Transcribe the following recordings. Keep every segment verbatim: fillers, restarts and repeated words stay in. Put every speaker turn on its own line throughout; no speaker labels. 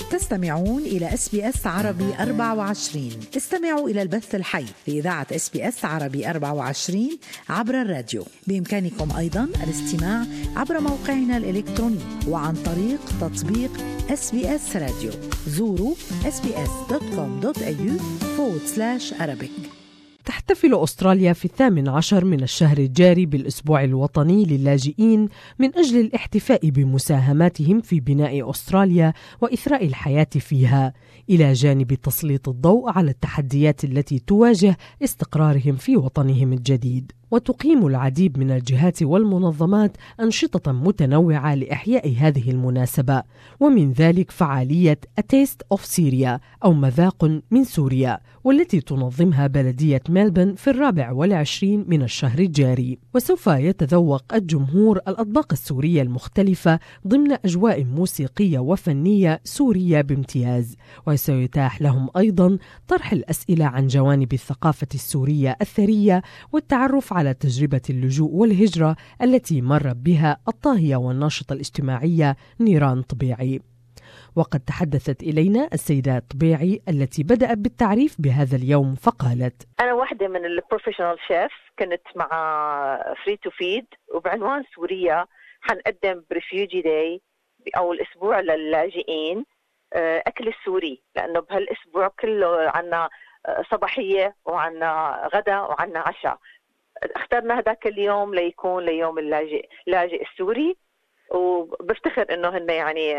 تستمعون إلى إس بي إس عربي أربعة وعشرين. استمعوا إلى البث الحي لإذاعة إس بي إس عربي أربعة وعشرين عبر الراديو. بإمكانكم أيضاً الاستماع عبر موقعنا الإلكتروني وعن طريق تطبيق إس بي إس راديو. زوروا إس بي إس دوت كوم دوت إيه يو فورورد سلاش أرابيك.
تحتفل أستراليا في الثامن عشر من الشهر الجاري بالأسبوع الوطني للاجئين من أجل الاحتفاء بمساهماتهم في بناء أستراليا وإثراء الحياة فيها، إلى جانب تسليط الضوء على التحديات التي تواجه استقرارهم في وطنهم الجديد. وتقيم العديد من الجهات والمنظمات أنشطة متنوعة لإحياء هذه المناسبة، ومن ذلك فعالية A Taste of Syria أو مذاق من سوريا، والتي تنظمها بلدية ملبورن في الرابع والعشرين من الشهر الجاري. وسوف يتذوق الجمهور الأطباق السورية المختلفة ضمن أجواء موسيقية وفنية سورية بامتياز، وسيتاح لهم أيضا طرح الأسئلة عن جوانب الثقافة السورية الثرية والتعرف على تجربة اللجوء والهجرة التي مر بها الطاهية والناشطة الاجتماعية نيران طبيعي. وقد تحدثت إلينا السيدة طبيعي التي بدأت بالتعريف بهذا اليوم فقالت:
أنا واحدة من البروفيشنال شيف، كنت مع فري تو فيد وبعنوان سوريا حنقدم بريفيوجي داي أو الأسبوع للاجئين أكل السوري، لأنه بهالأسبوع كله عنا صباحية وعنا غدا وعنا عشاء. اخترنا هذاك اليوم ليكون ليوم اللاجئ اللاجئ السوري، وبفتخر انه هن يعني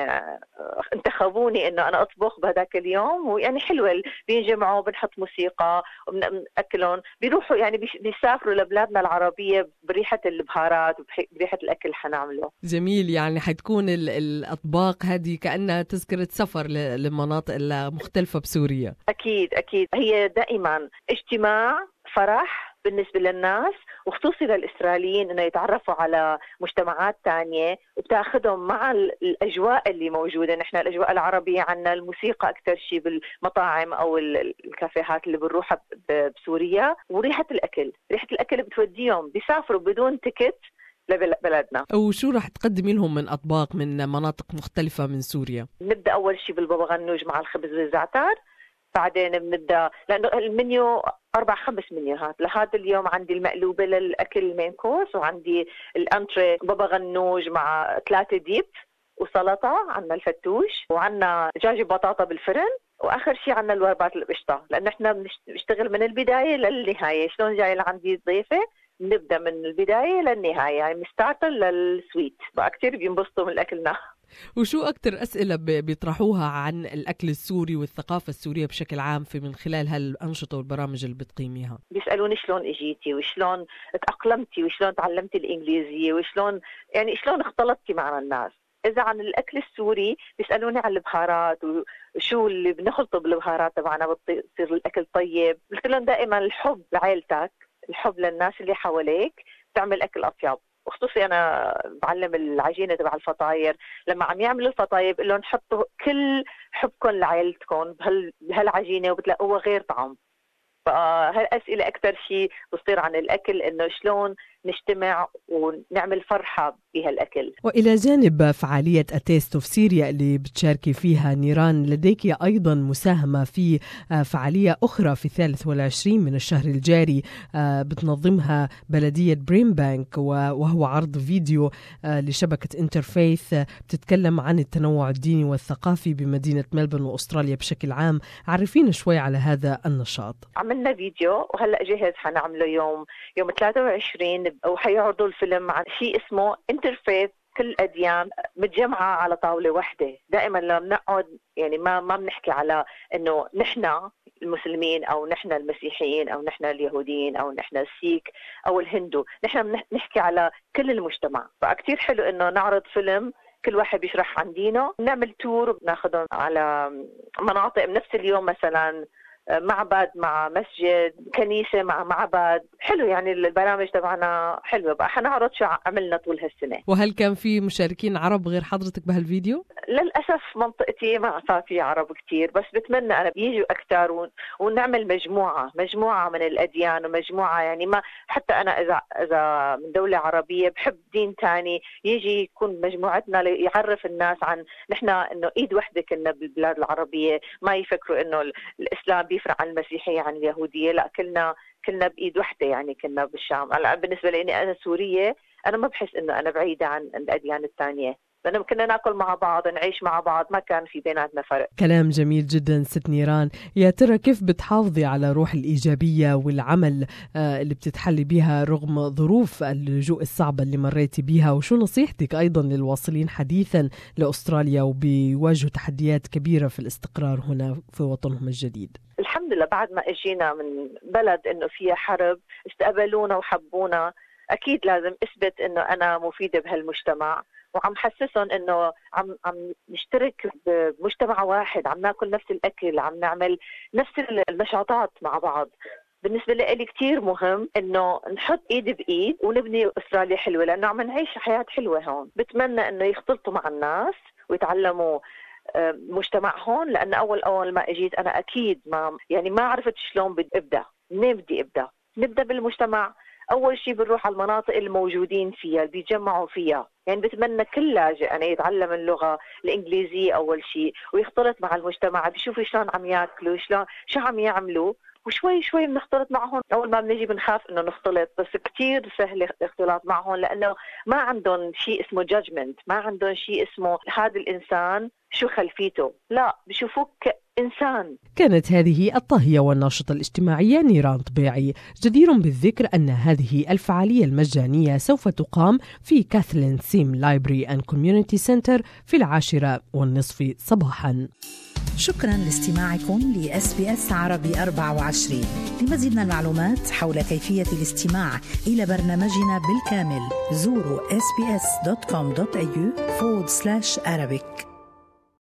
انتخبوني انه انا اطبخ بهذاك اليوم. ويعني حلوه، بينجمعوا، بنحط موسيقى وبناكلهم، بيروحوا يعني بيسافروا لبلادنا العربيه بريحه البهارات وبريحه الاكل اللي حنعمله.
جميل، يعني حتكون الاطباق هذه كانها تذكره سفر للمناطق المختلفه بسوريا.
اكيد اكيد، هي دائما اجتماع فرح بالنسبة للناس، وخصوصي للإسرائيليين إنه يتعرفوا على مجتمعات تانية وبتاخدهم مع الأجواء اللي موجودة. نحن الأجواء العربية عنا الموسيقى أكتر شيء بالمطاعم أو الكافيهات اللي بنروحها بسوريا، وريحة الأكل ريحة الأكل بتوديهم بيسافروا بدون تيكت لبلدنا.
وشو رح تقدمي لهم من أطباق من مناطق مختلفة من سوريا؟
نبدأ أول شيء بالبابا غنوج مع الخبز والزعتر، بعدين بنبدأ لأنه المنيو أربع خمس منيوهات. لهذا اليوم عندي المقلوبة للأكل المين كورس، وعندي الأنتري بابا غنوج مع ثلاثة ديب وسلطة، عنا الفتوش، وعنا دجاج بطاطا بالفرن، وآخر شيء عنا الوربات القشطة. لأن احنا بنشتغل من البداية للنهاية. شلون جاي لعندي ضيفة نبدأ من البداية للنهاية، يعني من ستارتر للسويت. بقى كتير بينبسطوا من أكلنا.
وشو أكتر أسئلة بيطرحوها عن الأكل السوري والثقافة السورية بشكل عام في من خلال هالأنشطة والبرامج اللي بتقيميها؟
بيسألوني شلون اجيتي، وشلون تأقلمتي، وشلون تعلمتي الإنجليزية، وشلون يعني شلون اختلطتي مع الناس. إذا عن الأكل السوري بيسألوني عن البهارات وشو اللي بنخلطه بالبهارات تبعنا بتصير الأكل طيب. قلت لهم دائما الحب لعائلتك، الحب للناس اللي حواليك تعمل أكل أطيب. وخصوصي أنا بعلم العجينة تبع الفطاير، لما عم يعملوا الفطاير بقول لهم حطوا كل حبكم لعائلتكم بهالعجينة وبتلاقوها غير طعم. فهالأسئلة أكتر شيء بصير عن الأكل، إنه شلون نجتمع ونعمل فرحة بهالأكل.
وإلى جانب فعالية A Taste of Syria اللي بتشاركي فيها نيران، لديك أيضا مساهمة في فعالية أخرى في الثالث والعشرين من الشهر الجاري بتنظمها بلدية برين بانك، وهو عرض فيديو لشبكة انترفيث بتتكلم عن التنوع الديني والثقافي بمدينة ملبورن وأستراليا بشكل عام. عرفينا شوي على هذا النشاط.
عملنا فيديو وهلأ جاهز حنعمله يوم يوم ثلاثة وعشرين، وحيعرضوا الفيلم عن شيء اسمه انترفيث، كل الأديان متجمعة على طاولة واحدة. دائما لما بنقعد يعني ما ما بنحكي على إنه نحن المسلمين أو نحن المسيحيين أو نحن اليهوديين أو نحن السيك أو الهندو، نحن بنحكي على كل المجتمع. فكتير حلو إنه نعرض فيلم كل واحد بيشرح عن دينه، نعمل تور، بناخدهم على مناطق بنفس اليوم. مثلا معبد مع مسجد، كنيسة مع معبد. حلو يعني البرامج تبعنا حلوة. بقى حنعرض شو عملنا طول هالسنة.
وهل كان في مشاركين عرب غير حضرتك بهالفيديو؟
للأسف منطقتي ما صار في عرب كتير، بس بتمنى أنا بيجوا أكتر ونعمل مجموعة مجموعة من الأديان ومجموعة يعني ما حتى أنا إذا إذا من دولة عربية بحب دين تاني يجي يكون مجموعتنا يعرف الناس عن نحن إنه إيد وحدة كنا بالبلاد العربية، ما يفكروا إنه الإسلام بيفرق عن المسيحية عن اليهودية، لا كلنا كلنا بإيد وحدة يعني كنا بالشام. بالنسبة لي أنا سورية، أنا ما بحس إنه أنا بعيدة عن الأديان الثانية، لأنه كنا ناكل مع بعض نعيش مع بعض، ما كان في بيناتنا فرق.
كلام جميل جدا ست نيران. يا ترى كيف بتحافظي على روح الإيجابية والعمل اللي بتتحلي بها رغم ظروف اللجوء الصعبة اللي مريتي بيها، وشو نصيحتك أيضا للواصلين حديثا لأستراليا وبيواجهوا تحديات كبيرة في الاستقرار هنا في وطنهم الجديد؟
الحمد لله بعد ما اجينا من بلد انه فيها حرب استقبلونا وحبونا، اكيد لازم اثبت انه انا مفيدة بهالمجتمع، وعم حسسهم انه عم عم نشترك بمجتمع واحد، عم ناكل نفس الاكل، عم نعمل نفس النشاطات مع بعض. بالنسبة لي كتير مهم انه نحط ايد بايد ونبني استراليا حلوة، لانه عم نعيش حياة حلوة هون. بتمنى انه يختلطوا مع الناس ويتعلموا مجتمع هون، لأن أول أول ما أجيت أنا أكيد ما يعني ما عرفت شلون بدي أبدأ، منين بدي أبدأ. نبدأ بالمجتمع. أول شيء بنروح على المناطق الموجودين فيها اللي بيجمعوا فيها، يعني بتمنى كل لاجئ أنا يتعلم اللغة الإنجليزية أول شيء ويختلط مع المجتمع، بيشوفوا شلون عم يأكلوا، شلون شو عم يعملوا، وشوي شوي بنختلط معهم. أول ما بنجي بنخاف إنه نختلط، بس كتير سهل الاختلاط معهم لأنه ما عندهم شيء اسمه judgment، ما عندهم شيء اسمه هذا الإنسان شو خلفيته، لا بيشوفوك إنسان.
كانت هذه الطاهية والناشطة الاجتماعية نيران طبيعي. جدير بالذكر أن هذه الفعالية المجانية سوف تقام في كاثلين سيم لايبرري أند كوميونيتي سنتر في العاشرة والنصف صباحا.
شكرا لاستماعكم ل إس بي إس عربي أربعة وعشرين. لمزيد من المعلومات حول كيفية الاستماع إلى برنامجنا بالكامل زوروا إس بي إس دوت كوم دوت إيه يو forward slash Arabic.